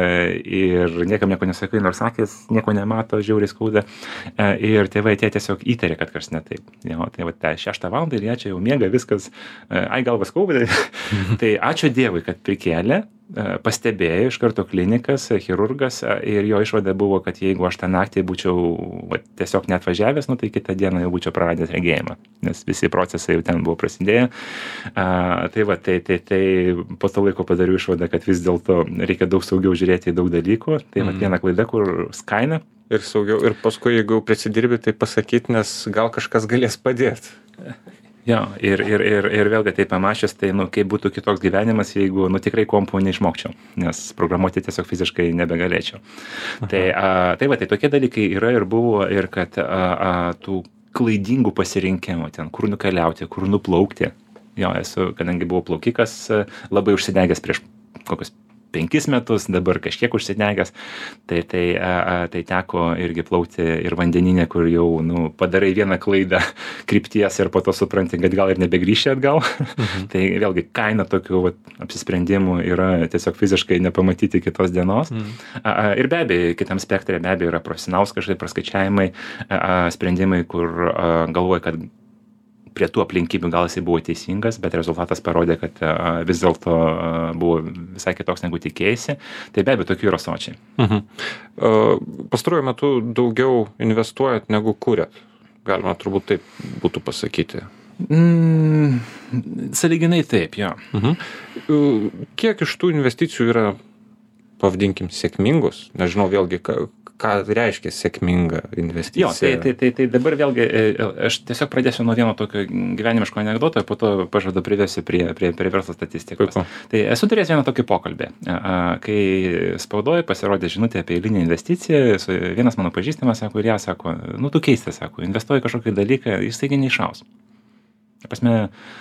S2: ir niekam nieko nesakai, nors akis nieko nemato, žiauriai skauda. Ir tėvai tie tiesiog įtarė, kad kažkas ne taip. Jo, tai va, tai šeštą valandą ir jie čia jau miega viskas, ai galvas skauda. Tai ačiū Dievui, kad prikėlė. Pastebėjo iš karto klinikas, chirurgas ir jo išvada buvo, kad jeigu aš tą naktį būčiau va, tiesiog neatvažiavęs, nu, tai kitą dieną jau būčiau praradęs regėjimą, nes visi procesai jau ten buvo prasidėję. A, tai va, tai, tai, tai po to laiko padariau išvadą, kad vis dėlto reikia daug saugiau žiūrėti į daug dalykų. Tai mm. va, viena klaida, kur skaina.
S1: Ir saugiau, ir paskui, jeigu prisidirbi, tai pasakyti, nes gal kažkas galės padėti.
S2: Jo, ir, ir, ir, ir vėlgi tai pamačius, tai, nu, kaip būtų kitoks gyvenimas, jeigu, nu, tikrai kompų neišmokčiau, nes programuoti tiesiog fiziškai nebegalėčiau. Tai, a, tai va, tai tokie dalykai yra ir buvo, ir kad a, a, tų klaidingų pasirinkimų ten, kur nukeliauti, kur nuplaukti. Jo, esu, kadangi buvau plaukikas, labai užsidegęs prieš kokius penkis metus, dabar kažkiek užsidegęs, tai, tai, a, tai teko irgi plaukti ir vandeninė, kur jau nu, padarai vieną klaidą krypties ir po to supranti, kad gal ir nebegrįši atgal. Mhm. Tai vėlgi kaina tokių vat, apsisprendimų yra tiesiog fiziškai nepamatyti kitos dienos. Mhm. A, a, ir be abejo, kitam spektre be abejo yra profesionalūs kažkaip praskaičiavimai, a, a, sprendimai, kur a, galvoja, kad prie tų aplinkybių gal jisai buvo teisingas, bet rezultatas parodė, kad a, vis dėlto a, buvo visai kitoks negu tikėjasi. Tai be abejo, tokių yra sočiai.
S1: Mhm. Uh, pastaruoju metu daugiau investuojat negu kuriat. Galima turbūt taip būtų pasakyti.
S2: Mm, sąlyginai taip, jo.
S1: Mhm. Uh, kiek iš tų investicijų yra, pavadinkim, sėkmingos? Nežinau, vėlgi, ką, ką reiškia sėkminga investicija.
S2: Jo, tai, tai, tai, tai dabar vėlgi, aš tiesiog pradėsiu nuo vieno tokio gyvenimiško anekdoto, po to pažadu privesiu prie, prie, prie verslo statistikos.
S1: Puiku.
S2: Tai esu turėjęs vieną tokį pokalbį, kai spaudoje pasirodė žinutė apie eilinį investiciją, vienas mano pažįstamas sako, ir ją sako, nu tu keistas, sako, investuoji kažkokį dalyką, jis taigi neišaus. Prasme,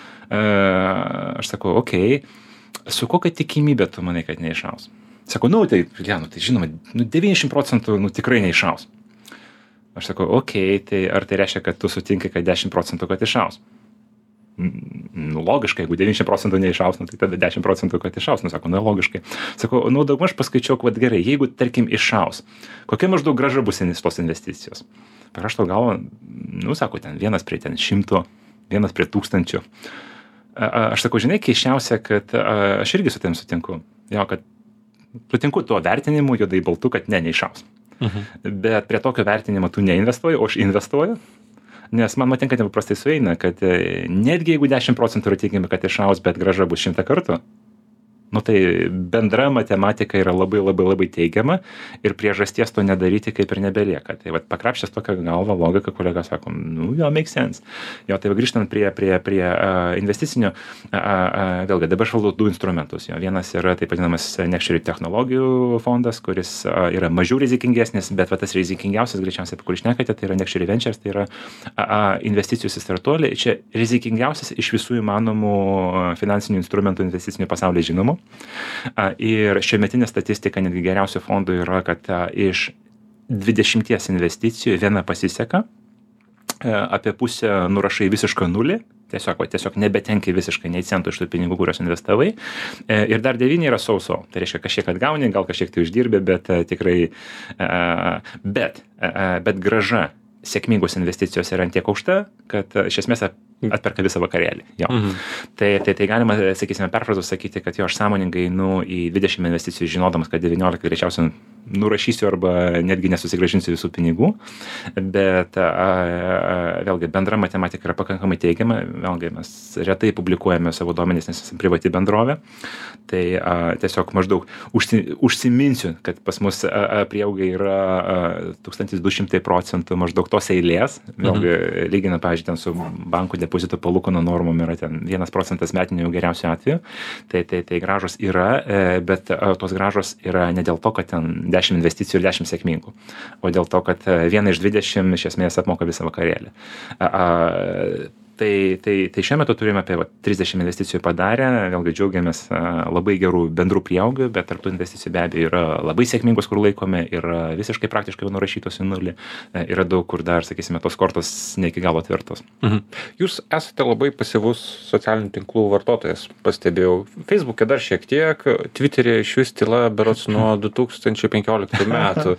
S2: aš sakau, okei, okay, su kokia tikimybė tu manai, kad neišaus? Sako, nu, tai, ja, nu, tai žinoma, nu, devyniasdešimt procentų nu, tikrai neišaus. Aš sakau, okei, okay, tai ar tai reiškia, kad tu sutinki, kad dešimt procentų, kad išaus? Nu, logiškai, jeigu devyniasdešimt procentų neišaus, nu, tai tada dešimt procentų, kad išaus. Nu, sako, nu, logiškai. Sako, nu, daugmaž paskaičiuok, vad gerai, jeigu, tarkim, išaus, kokia maždaug grąža bus tos investicijos? Parašto galvo, nu, sako, ten vienas prie ten šimto, vienas prie tūkstančių. A, aš sakau, žinai, keiščiausia, kad a, aš irgi su tavim sutinku. Jo, kad sutinku tuo vertinimu, juodai baltu, kad ne, neišaus. Mhm. Bet prie tokio vertinimo tu neinvestuoji, o aš investuoju. Nes man matinka nepaprastai sueina, kad netgi jeigu dešimt procentų yra tikimi, kad išaus, bet grąža bus šimtą kartų, nu tai bendra matematika yra labai labai labai teigiama ir priežasties to nedaryti kaip ir nebelieka. Tai vat pakrapšęs tokią galvą logiką, kolega sako, nu jo, make sense. Jo, tai va grįžtant prie, prie, prie uh, investicinio, uh, uh, vėlgi dabar aš valdau du instrumentus. Jo, vienas yra taip vadinamas Nextchery technologijų fondas, kuris uh, yra mažiau rizikingesnis, bet va tas rizikingiausias, greičiausiai apie kurį šnekate, tai yra Nextchery Ventures, tai yra uh, investicijų į startuolį. Čia rizikingiausias iš visų įmanomų finansinių instrumentų investicinių pasaulyje žinomų. Ir šiuometinė statistika netgi geriausių fondų yra, kad iš dvidešimties investicijų viena pasiseka, apie pusę nurašai visišką nulį, tiesiog, va, tiesiog nebetenki visiškai nei centų iš tų pinigų, kuriuos investavai. Ir dar devyni yra sauso. Tai reiškia, kažkiek atgauni, gal kažkiek tai uždirbi, bet tikrai, bet, bet grąža sėkmingos investicijos yra antiek aukšta, kad iš esmės atperka visą vakarėlį. Jo. Mhm. Tai, tai, tai galima, sakysime, perfrazus sakyti, kad jo, aš sąmoningai nu, į dvidešimt investicijų žinodamas, kad devyniolika greičiausiai nurašysiu arba netgi nesusigrąžinsiu visų pinigų, bet a, a, vėlgi bendra matematika yra pakankamai teigiama, vėlgi mes retai publikuojame savo duomenys, nes esame privati bendrovė, tai a, tiesiog maždaug užsi, užsiminsiu, kad pas mus a, a, prieaugai yra a, tūkstantis du šimtai procentų maždaug tos eilės, vėlgi mhm. lyginant, pavyzdžiui, ten su bankų depozito palūkanų normom yra ten vienas procentas metinių geriausiu atveju, tai, tai, tai gražos yra, bet a, tos gražos yra ne dėl to, kad ten dešimt investicijų ir dešimt sėkmingų, o dėl to, kad viena iš dvidešimt iš esmės apmoka visą vakarėlį. A, a, Tai, tai, tai šiuo metu turime apie va, trisdešimt investicijų padarę, vėlgi džiaugiamės a, labai gerų bendrų prieaugių, bet tarp tų investicijų be abejo yra labai sėkmingos, kur laikome, yra visiškai praktiškai nurašytos į nulį, e, yra daug, kur dar, sakysime, tos kortos ne iki galo tvirtos.
S1: Mhm. Jūs esate labai pasyvus socialinių tinklų vartotojas, pastebėjau. Facebook'e dar šiek tiek, Twitter'e iš vis tyla berods nuo du tūkstančiai penkioliktų metų.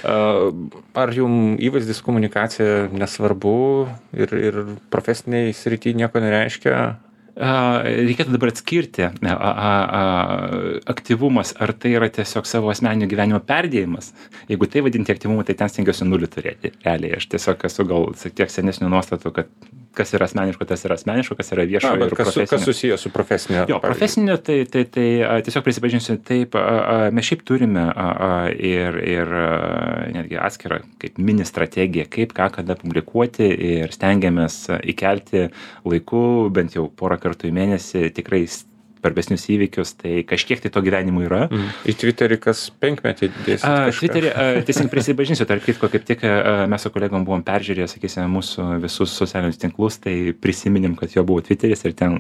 S1: Ar jums įvaizdis komunikacija nesvarbu ir, ir profesiniai srity nieko nereiškia?
S2: Reikėtų dabar atskirti a, a, a, aktyvumas, ar tai yra tiesiog savo asmeninio gyvenimo perdėjimas. Jeigu tai vadinti aktyvumu, tai ten stengiuosi nulį turėti. Realiai, aš tiesiog esu gal tiek senesnių nuostatų, kad kas yra asmeniško, tas yra asmeniško, kas yra viešo ir
S1: kas,
S2: profesinio.
S1: Kas susiję su profesinio?
S2: Jo, profesinio, tai, tai, tai tiesiog prisipažinsiu, taip, a, a, mes šiaip turime a, a, ir, ir a, netgi atskirą kaip mini strategiją, kaip ką kada publikuoti ir stengiamės įkelti laiku, bent jau porą kartų į mėnesį, tikrai svarbesnius įvykius, tai kažkiek tai to gyvenimo yra.
S1: Mm. Į Twitterį kas penkmetį dėsit kažką?
S2: Twitterį, tiesiog prisipažinsiu, tarp kitko, kaip tik mes su kolegom buvom peržiūrėję, sakysime, mūsų visus socialinius tinklus, tai prisiminėm, kad jo buvo Twitteris ir ten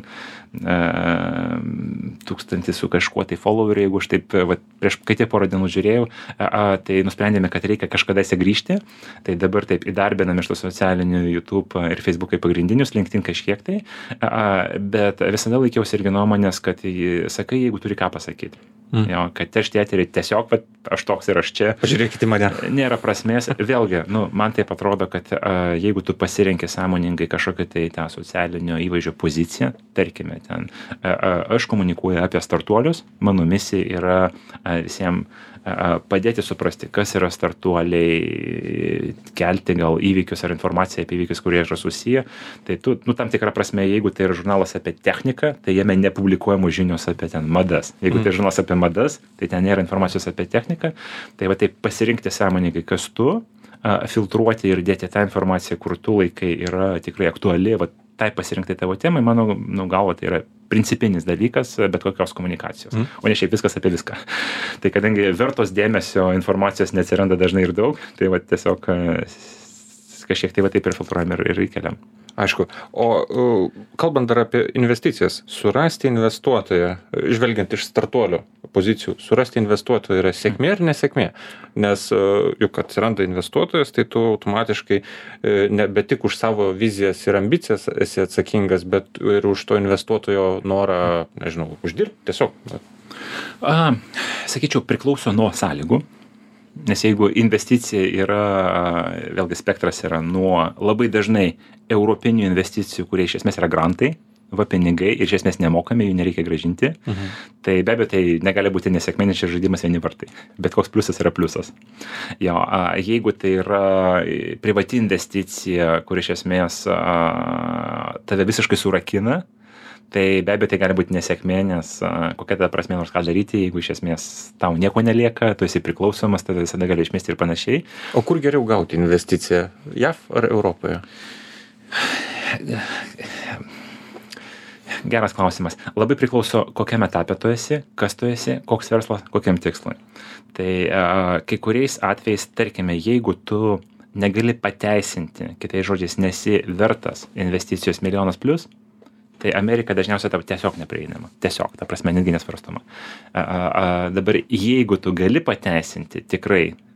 S2: uh, tūkstantis su kažkuo tai followerių, jeigu aš taip, va, prieš kai tie porą dienų žiūrėjau, uh, tai nusprendėme, kad reikia kažkada įsigrįžti, tai dabar taip įdarbiname iš tų socialinių YouTube ir Facebookai pagrindinius, LinkedIn kažkiek tai, uh, bet visada laikiausi irgi nuomonės, kad sakai, jeigu turi ką pasakyti. Mm. Jo, kad teršti eterį tiesiog, bet aš toks ir aš čia.
S1: Pažiūrėkite mane.
S2: Nėra prasmės. Vėlgi, nu, man taip atrodo, kad a, jeigu tu pasirenki sąmoningai kažkokią tai tą socialinio įvaizdžio poziciją, tarkime, ten, a, a, aš komunikuoju apie startuolius, mano misija yra a, visiems padėti suprasti, kas yra startuoliai, kelti gal įvykius ar informaciją apie įvykius, kurie yra susiję. Tai tu, nu, tam tikrą prasme, jeigu tai yra žurnalas apie techniką, tai jame nepublikuojamos žinios apie ten madas. Jeigu mm. tai žurnalas apie madas, tai ten nėra informacijos apie techniką. Tai va taip pasirinkti sąmoningai, kas tu, filtruoti ir dėti tą informaciją, kur tu laikai yra tikrai aktuali, va tai pasirinkti tavo temai, mano nu, galvo tai yra principinis dalykas bet kokios komunikacijos, mm. o ne šiaip viskas apie viską. Tai kadangi vertos dėmesio informacijos neatsiranda dažnai ir daug, tai va tiesiog kažkiek tai va taip ir filtruojam ir, ir įkeliam.
S1: Aišku. O kalbant dar apie investicijas, surasti investuotoją, žvelgiant iš startuolio pozicijų, surasti investuotoją yra sėkmė ar nesėkmė? Nes juk atsiranda investuotojas, tai tu automatiškai nebe tik už savo vizijas ir ambicijas esi atsakingas, bet ir už to investuotojo norą, nežinau, uždirbti tiesiog.
S2: A, sakyčiau, priklauso nuo sąlygų. Nes jeigu investicija yra, vėlgi spektras yra nuo labai dažnai europinių investicijų, kurie iš esmės yra grantai, va pinigai ir iš esmės nemokami, jų nereikia grąžinti, mhm. tai be abejo tai negali būti nesėkmė, nes čia žaidimas vieni vartai. Bet koks pliusas yra pliusas. Jo, jeigu tai yra privati investicija, kur iš esmės tave visiškai surakina, tai be abejo tai gali būti nesėkmė, nes a, kokia ta prasmė nors ką daryti, jeigu iš esmės tau nieko nelieka, tu esi priklausomas, tada visada gali išmesti ir panašiai.
S1: O kur geriau gauti investiciją? J A V ar Europoje?
S2: Geras klausimas. Labai priklauso, kokiame etape tu esi, kas tu esi, koks verslas, kokiam tikslui. Tai a, kai kuriais atvejais, tarkime, jeigu tu negali pateisinti, kitais žodžiais, nesi vertas investicijos milijonas plus, tai Amerika dažniausiai tau tiesiog neprieinama. Tiesiog, ta prasme, netgi nesvarstoma. A, a, a, dabar, jeigu tu gali pateisinti tikrai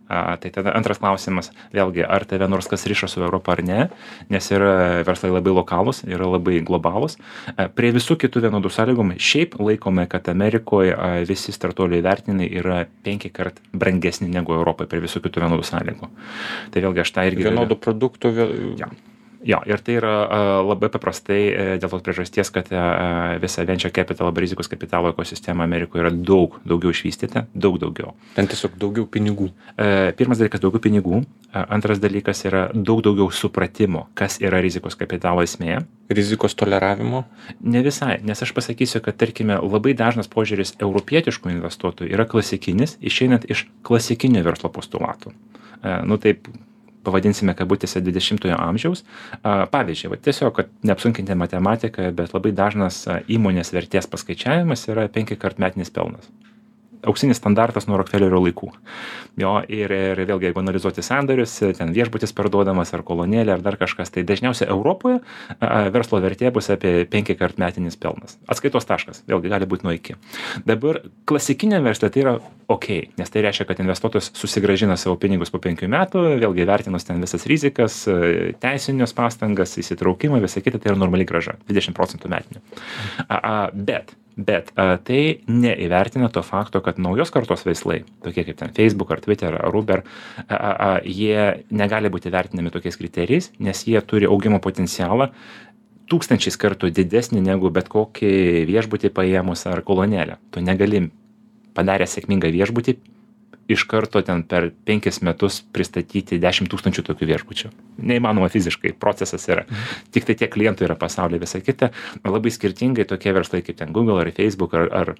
S2: A, tai tada antras klausimas, vėlgi, ar tave nors kas riša su Europą ar ne, nes yra verslai labai lokalūs, yra labai globalūs. A, prie visų kitų vienodų sąlygų, šiaip laikome, kad Amerikoje a, visi startuolių įvertinimai yra penki kart brangesni negu Europoje prie visų kitų vienodų sąlygų. Tai vėlgi aš tą irgi...
S1: Vienodų produktų... Vėl...
S2: Ja. Jo, ir tai yra uh, labai paprastai uh, dėl tos priežasties, kad uh, visa venture capital arba rizikos kapitalo ekosistema Amerikoje yra daug daugiau išvystyta, daug daugiau.
S1: Ten tiesiog daugiau pinigų.
S2: Uh, pirmas dalykas daugiau pinigų, uh, antras dalykas yra daug daugiau supratimo, kas yra rizikos kapitalo esmė.
S1: Rizikos toleravimo?
S2: Ne visai, nes aš pasakysiu, kad tarkime labai dažnas požiūris europietiškų investuotojų yra klasikinis, išeinant iš klasikinio verslo postulatų. Uh, nu taip, pavadinsime kabutėse dvidešimtojo amžiaus. Pavyzdžiui, va, tiesiog, kad neapsunkinti matematiką, bet labai dažnas įmonės vertės paskaičiavimas yra penki kart metinis pelnas. Auksinis standartas nuo Rockefellerio laikų. Jo, ir, ir vėlgi, jeigu analizuoti sandorius, ten viešbutis parduodamas ar kolonėlė ar dar kažkas, tai dažniausiai Europoje a, verslo vertė bus apie penki kart metinis pelnas. Atskaitos taškas, vėlgi, gali būti nuo iki. Dabar klasikinė verslė tai yra ok, nes tai reiškia, kad investuotojas susigrąžina savo pinigus po penkių metų, vėlgi vertinus ten visas rizikas, teisinius pastangas, įsitraukimą, visą kitą, tai yra normali grąža, dvidešimt procentų metinių. A, a, bet Bet a, tai neįvertina to fakto, kad naujos kartos veislai, tokie kaip ten Facebook ar Twitter ar Uber, a, a, jie negali būti vertinami tokiais kriterijais, nes jie turi augimo potencialą tūkstančiais kartų didesnį negu bet kokį viešbutį paėmus ar kolonėlę. Tu negali padaręs sėkmingą viešbutį iš karto ten per penkis metus pristatyti dešimt tūkstančių tokių viešbučių. Neįmanoma fiziškai, procesas yra. Tik tai tiek klientų yra pasaulyje, visa kita. Labai skirtingai tokie verslai kaip ten Google ar Facebook ar, ar,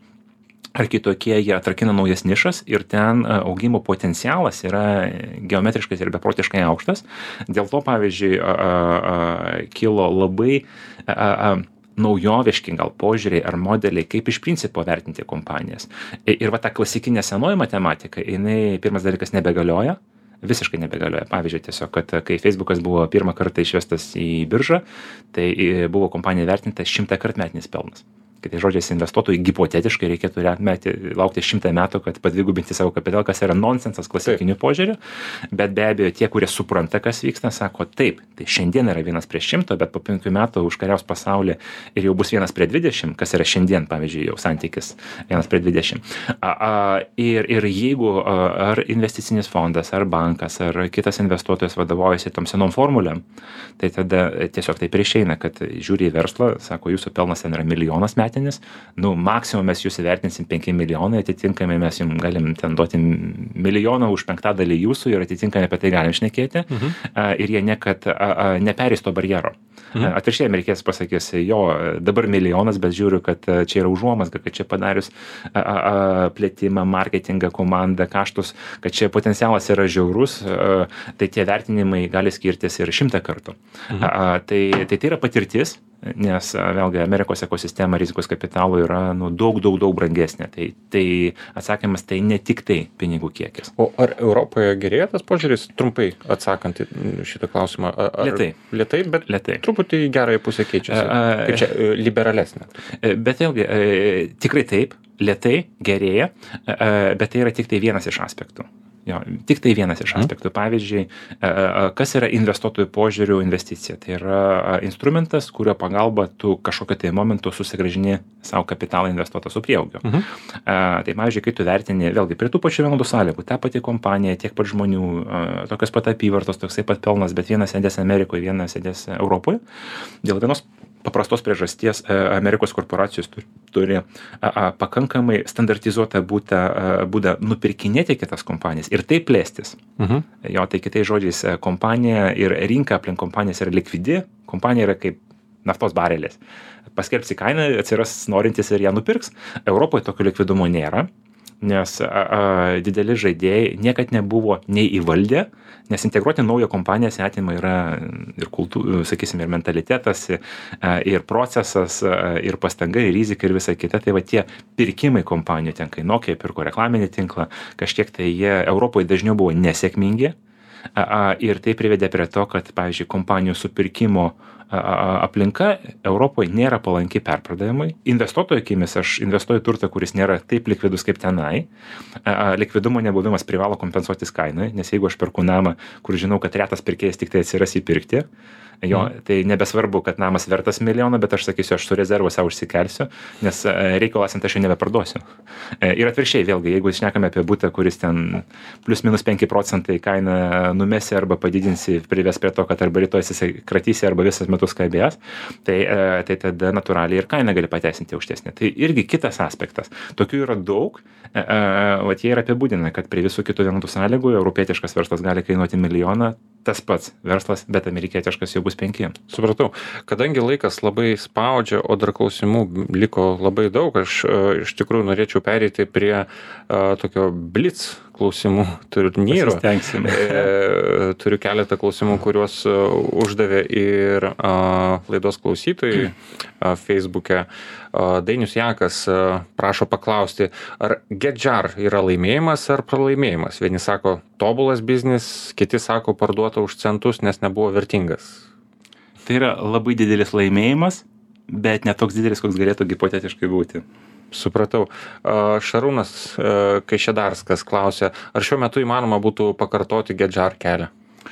S2: ar kitokie, jie atrakina naujas nišas ir ten augimo potencialas yra geometriškai ir beprotiškai aukštas. Dėl to, pavyzdžiui, a, a, a, kilo labai... A, a, naujoviški gal požiūriai ar modeliai, kaip iš principo vertinti kompanijas. Ir va ta klasikinė senoji matematika, jinai pirmas dalykas nebegalioja, visiškai nebegalioja. Pavyzdžiui, tiesiog, kad kai Facebookas buvo pirmą kartą išvestas į biržą, tai buvo kompanija vertinta šimtą kart metinis pelnas. Kitais žodžiais, investuotojai hipotetiškai reikėtų meti, laukti šimtą metų, kad padvigubinti savo kapitalą, kas yra nonsensas klasikiniu požiūriu, bet be abejo tie, kurie supranta, kas vyksta, sako taip, tai šiandien yra vienas prie šimto, bet po penkių metų užkariaus pasaulį ir jau bus vienas prie dvidešimt, kas yra šiandien, pavyzdžiui, jau santykis vienas prie dvidešimt. A, a, ir, ir jeigu a, ar investicinis fondas, ar bankas, ar kitas investuotojas vadovaujasi tom senom formulėm, tai tada tiesiog taip ir išeina, kad žiūri į verslą, sako, jūsų pelnas ten yra milijonas metų, nu, maksimum mes jūs įvertinsim penki milijonai, atitinkamai mes jums galim ten duoti milijoną už penktadalį jūsų ir atitinkamai apie tai galim šnekėti. Mhm. A, ir jie niekad a, a, neperės to barjero. Mhm. Atvirkščiai amerikietis pasakys, jo, dabar milijonas, bet žiūriu, kad čia yra užuomasga, kad čia padarius a, a, a, plėtimą, marketingą, komandą, kaštus, kad čia potencialas yra žiaurus, a, tai tie vertinimai gali skirtis ir šimtą kartų. Mhm. A, a, tai, tai tai yra patirtis, nes vėlgi Amerikos ekosistema rizikos kapitalų yra nu, daug, daug, daug brangesnė. Tai, tai atsakymas tai ne tik tai pinigų kiekis.
S1: O ar Europoje gerėja tas požiūris, trumpai atsakant į šitą klausimą? Ar,
S2: lietai.
S1: Lietai, bet
S2: lietai.
S1: Truputį gerąją pusę keičiasi. Kaip čia, liberalesnė.
S2: Bet vėlgi, tikrai taip, lietai gerėja, bet tai yra tik tai vienas iš aspektų. Jo, tik tai vienas iš aspektų. Pavyzdžiui, kas yra investuotojų požiūrių investicija? Tai yra instrumentas, kurio pagalba tu kažkokio tai momentu susigrąžini savo kapitalą investuotą su prieaugiu. Uh-huh. Tai, pavyzdžiui, kai tu vertini, vėlgi, prie tų pačių vienodų sąlygų, ta pati kompanija, tiek pat žmonių, tokios pat apyvartos, toksai pat pelnas, bet vienas sėdės Amerikoje, vienas sėdės Europoje. Dėl vienos paprastos priežasties Amerikos korporacijos turi a, a, pakankamai standartizuotą būdą, būdą nupirkinėti kitas kompanijas ir taip plėstis. Uh-huh. Jo, tai kitais žodžiais, kompanija ir rinka aplink kompanijas yra likvidi, kompanija yra kaip naftos barelis. Paskelbsi kainą, atsiras norintis ir ją nupirks. Europoje tokio likvidumo nėra, nes a, a, dideli žaidėjai niekad nebuvo nei įvaldę, nes integruoti naują kompaniją atima yra ir kultūra, sakysim, ir mentalitetas, ir procesas, ir pastanga, ir rizika, ir visa kita. Tai va tie pirkimai kompanijų, ten kai Nokia pirko reklaminį tinklą, kažkiek tai jie Europoje dažniau buvo nesėkmingi, Ir tai privedė prie to, kad, pavyzdžiui, kompanijų supirkimo aplinka Europoje nėra palanki perpardavimui. Investuotojų akimis aš investuoju turtą, kuris nėra taip likvidus kaip tenai. Likvidumo nebuvimas privalo kompensuotis kainai, nes jeigu aš perku namą, kur žinau, kad retas pirkėjas tik tai atsiras įpirkti, jo, tai nebesvarbu, kad namas vertas milijoną, bet aš sakysiu, aš su rezervu savo užsikelsiu, nes reikalo esant aš jo nebeparduosiu. Ir atvirkščiai, vėlgi, jeigu šnekame apie butą, kuris ten plus minus penki procentai kainą numesi arba padidinsi, prives prie to, kad arba rytoj jisai kratysi arba visas metus kabės, tai, tai tada natūraliai ir kaina gali pateisinti aukštesnė. Tai irgi kitas aspektas. Tokių yra daug, vat jie yra apibūdina, kad prie visų kitų vienodų sąlygų europietiškas verslas gali kainuoti milijoną, tas pats verslas, bet amerikietiškas jau bus penki.
S1: Supratau. Kadangi laikas labai spaudžia, o dar klausimų liko labai daug, aš iš tikrųjų norėčiau pereiti prie a, tokio blitz klausimų turnyro. E, turiu keletą klausimų, kuriuos uždavė ir a, laidos klausytojai a, Facebook'e. A, Dainius Jakas a, prašo paklausti, ar Gedjar yra laimėjimas ar pralaimėjimas? Vieni sako tobulas biznis, kiti sako parduota už centus, nes nebuvo vertingas.
S2: Tai yra labai didelis laimėjimas, bet ne toks didelis, koks galėtų hipotetiškai būti.
S1: Supratau. Šarūnas Kaišėdarskas klausė, ar šiuo metu įmanoma būtų pakartoti Gedjar kelią?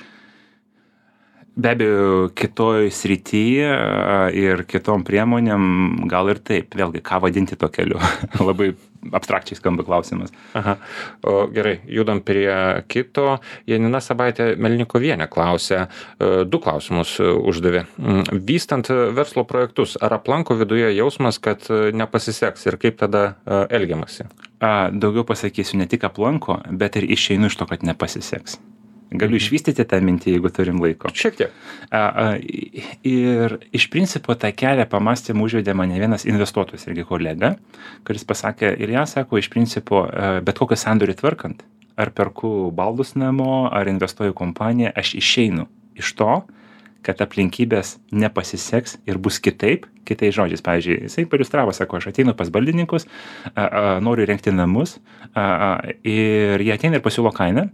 S2: Be abejo, kitoj srityje ir kitom priemonėm gal ir taip. Vėlgi, ką vadinti to keliu? Labai abstrakčiai skamba klausimas.
S1: Aha. O, gerai, judam prie kito. Janina Sabaitė Melnikovienė klausė, du klausimus uždavė. Vystant verslo projektus, ar aplanko viduje jausmas, kad nepasiseks ir kaip tada elgiamasi?
S2: A, daugiau pasakysiu, ne tik aplanko, bet ir išeinu iš to, kad nepasiseks. Galiu išvystyti tą mintį, jeigu turim laiko.
S1: Šiek tiek.
S2: A, a, ir iš principo tą kelią pamastymą užvedė mane vienas investuotojas irgi kolega, kuris pasakė, ir ją sako, iš principo, bet kokį sandorį tvarkant, ar perku baldus namo, ar investuoju kompaniją, aš išeinu iš to, kad aplinkybės nepasiseks ir bus kitaip, kitais žodžiais. Pavyzdžiui, jisai paliustravo, sako, aš ateinu pas baldininkus, a, a, noriu rengti namus, a, a, ir jie ateina ir pasiūlo kainą,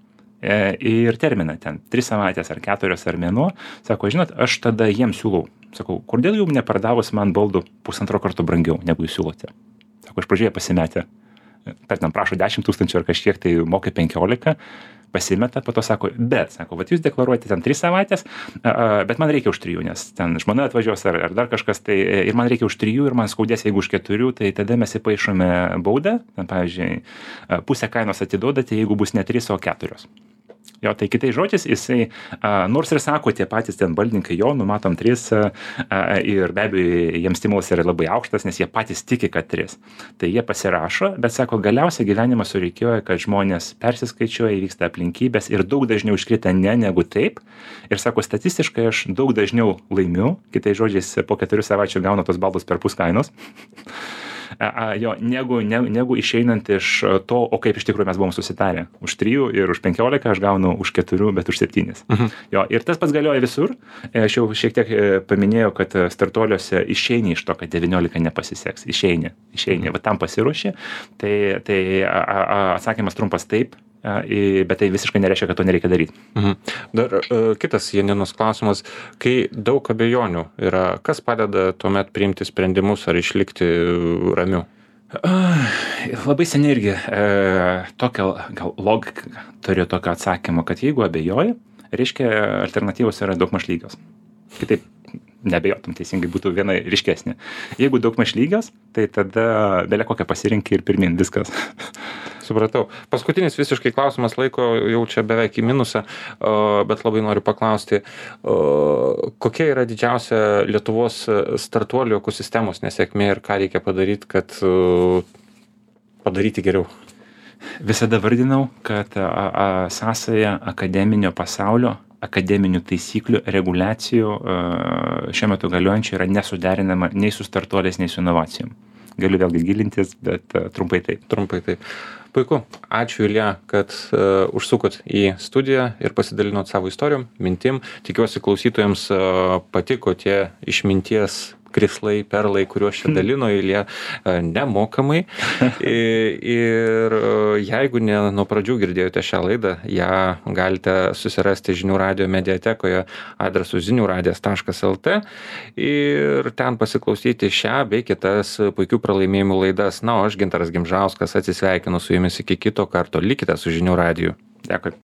S2: ir terminą ten, tris savaitės ar keturios ar mėnuo, sako, žinot, aš tada jiems siūlau, sakau, kodėl jums nepardavus man baldų pusantro karto brangiau, negu jūs siūlote? Sako, iš pradžioje pasimetė, tarkim, prašo dešimt tūkstančių ar kažkiek, tai moka penkiolika, pasimeta, po to sako, bet, sako, vat jūs deklaruojate ten tris savaitės, bet man reikia už trijų, nes ten žmona atvažiuos ar, ar dar kažkas, tai ir man reikia už trijų ir man skaudės, jeigu už keturių, tai tada mes įpaišome baudą, ten, pavyzdžiui, pusę kainos atiduodate, jeigu bus ne trys, o keturios. Jo, tai kitais žodžiais, jisai, a, nors ir sako tie patys ten baldininkai, jo, numatom tris, a, a, ir be abejo, jiems stimulas yra labai aukštas, nes jie patys tiki, kad tris. Tai jie pasirašo, bet sako, galiausiai gyvenimas sureikioja, kad žmonės persiskaičiuoja, įvyksta aplinkybės ir daug dažniau iškrita ne negu taip. Ir sako, statistiškai aš daug dažniau laimiu, kitais žodžiais, po keturių savaičių gaunu tos baldus per pus kainos. A, a, jo, negu, ne, negu išeinant iš to, o kaip iš tikrųjų mes buvom susitarę. Už trijų ir už penkiolika aš gaunu už keturių, bet už septynis. Mhm. Jo, ir tas pats galioja visur. Aš jau šiek tiek paminėjau, kad startuoliuose išeini iš to, kad devyniolika nepasiseks. Išeini, išeini, mhm. va tam pasiruoši. Tai, tai a, a, atsakymas trumpas taip. Bet tai visiškai nereiškia, kad to nereikia daryti.
S1: Mhm. Dar uh, kitas Janinos klausimas, kai daug abejonių yra, kas padeda tuomet priimti sprendimus ar išlikti ramiu?
S2: Uh, labai seniai irgi uh, tokia gal logika turiu tokio atsakymo, kad jeigu abejoji, reiškia alternatyvos yra daugmaž lygios. Kitaip neabejotum, teisingai būtų viena ryškesnė. Jeigu daugmaž lygios, tai tada belia kokią pasirinkti ir pirmin viskas.
S1: Supratau. Paskutinis visiškai klausimas, laiko jau čia beveik į minusą, bet labai noriu paklausti, kokia yra didžiausia Lietuvos startuolių ekosistemos nesėkmė ir ką reikia padaryti, kad padaryti geriau?
S2: Visada vardinau, kad a, a, sąsaja akademinio pasaulio, akademinių taisyklių, reguliacijų šiuo metu galiojančių yra nesuderinama nei su startuoliais, nei su inovacijom. Galiu vėlgi gilintis, bet trumpai taip.
S1: Trumpai taip. Puiku. Ačiū, Ilja, kad uh, užsukot į studiją ir pasidalinot savo istorijom, mintim. Tikiuosi klausytojams uh, patiko tie išminties krislai, perlai, kuriuos čia dalino Ilja nemokamai. Ir jeigu ne nuo pradžių girdėjote šią laidą, ją galite susirasti Žinių radijo mediatekoje adresu zinių radijas taškas lt ir ten pasiklausyti šią bei kitas puikių pralaimėjimų laidas. Na, o aš, Gintaras Gimžauskas, atsisveikinu su jumis iki kito karto. Likite su Žinių radiju. Dėkui.